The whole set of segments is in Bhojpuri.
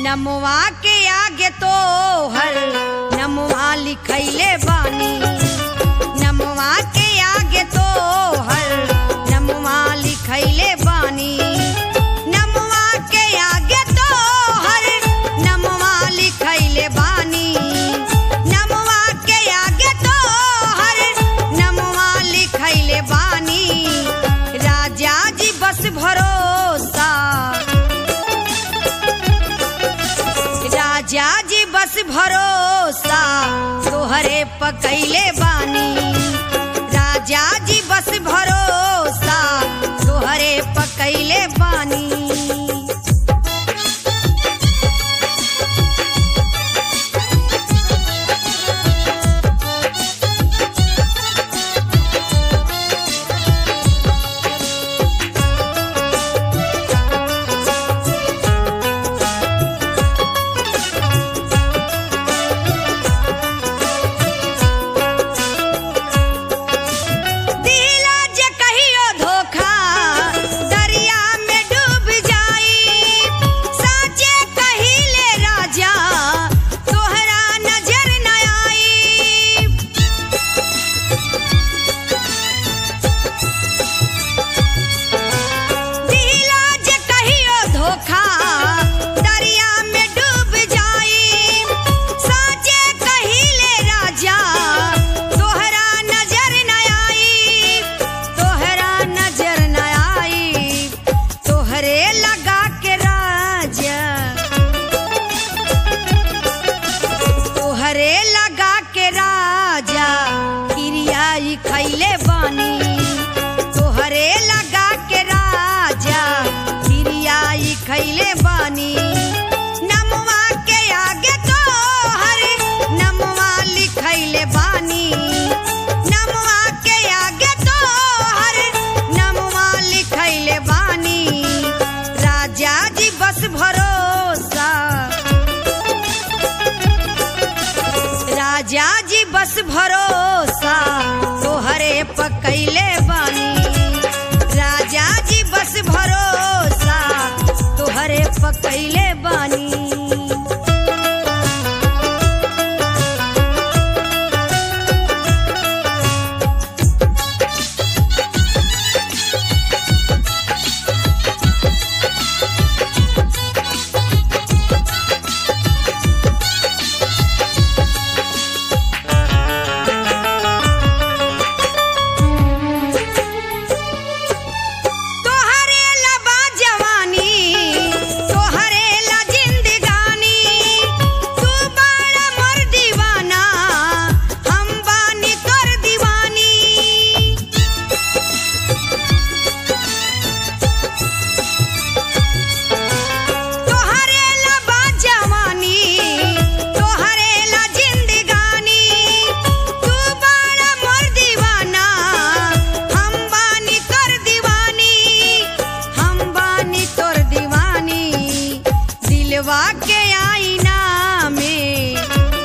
नमवा के आगे तो हर नमवा लिखैले बानी, नमवा के आगे तो हर नमवा लिखैले बानी, नमवा के आगे तो हर नमवा लिखैले बानी, नमवा के आगे तो हर नमवा लिखैले बानी। राजा जी बस भरोसा, राजा जी बस भरोसा तोहरे पकैले बानी, राजा जी बस भरोसा तोहरे पकैले बानी। खैले बानी तोहरे लगा के राजा गिरियाई खैले बानी, नमवा के आगे तो हर नमवा लिखैले बानी, नमवा के आगे तो हर नमवा लिखैले बानी। राजा जी बस भरोसा, राजा जी बस भरोसा तोहरे पकैले बानी, राजा जी बस भरोसा तोहरे पकैले बानी। दिलवा के आईना में,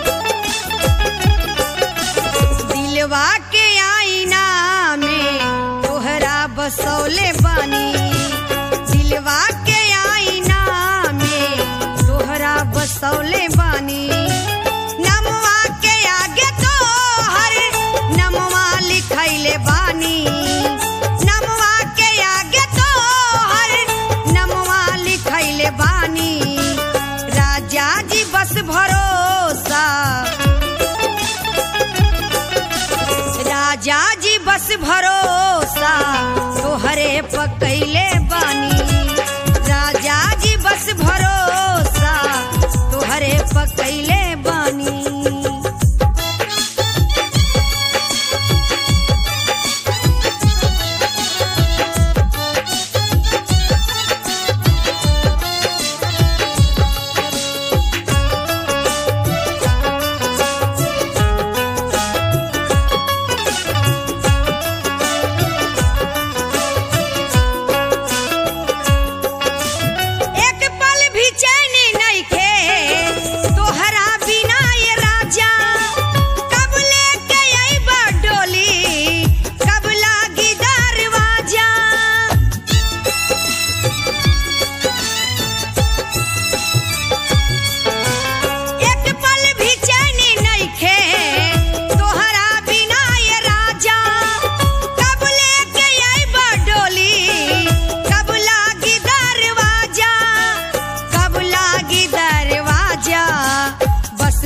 दिलवा के आईना में तोहरा बसौले बानी, दिलवा के आईना में तोहरा बसौले बानी, नमवा के आगे तो हर नमवा लिखैले बानी, नमवा के आगे तो हर नमवा लिखैले बानी। राजा जी बस भरोसा, राजा जी बस भरोसा तोहरे पकैले बानी, राजा जी बस भरोसा तोहरे पकैले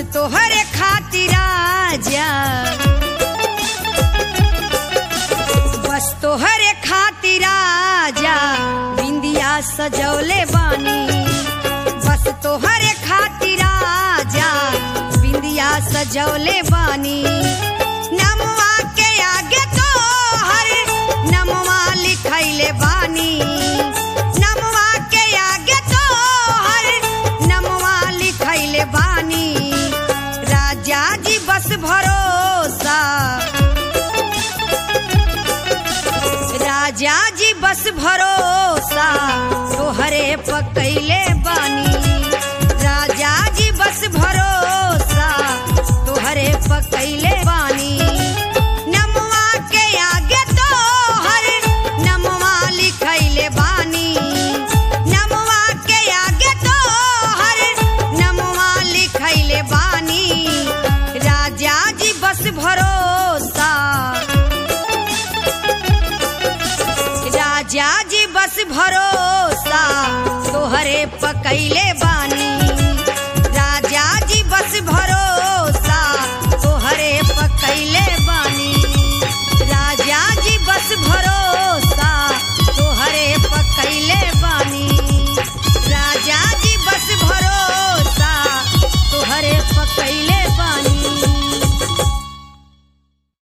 तोहरे खातिर राजा, बस तोहरे खातिर राजा बिंदिया सजौले बानी। बस तोहरे खातिर राजा बिंदिया सजौले बानी। नमवा के आगे तोहर नमवा लिखैले बानी। नमवा के आगे तोहर नमवा लिखैले बानी। राजा जी बस भरोसा, राजा जी बस भरोसा तोहरे पकैले बानी। राजा जी बस भरोसा तोहरे पकैले बानी। नमवा के आगे तोहर नमवा लिखैले बानी। नमवा के आगे तोहर नमवा लिखैले बानी। राजा जी बस भरोसा, राजा जी बस भरोसा तोहरे पकैले